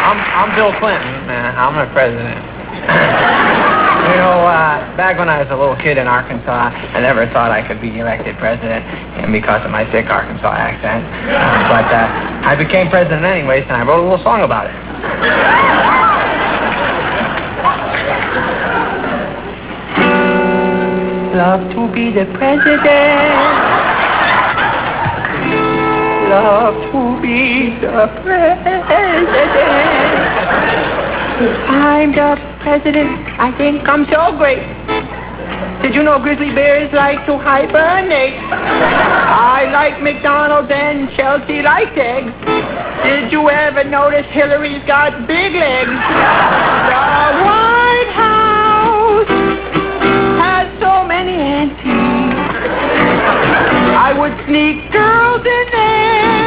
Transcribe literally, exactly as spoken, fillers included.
I'm, I'm Bill Clinton, man. I'm a president. You know, uh, back when I was a little kid in Arkansas, I never thought I could be elected president, and because of my thick Arkansas accent. Uh, but uh, I became president anyways, and I wrote a little song about it. Love to be the president. Love to be the president. I'm the president. I think I'm so great. Did you know grizzly bears like to hibernate? I like McDonald's and Chelsea likes eggs. Did you ever notice Hillary's got big legs? The White House has so many antiques. I would sneak girls in there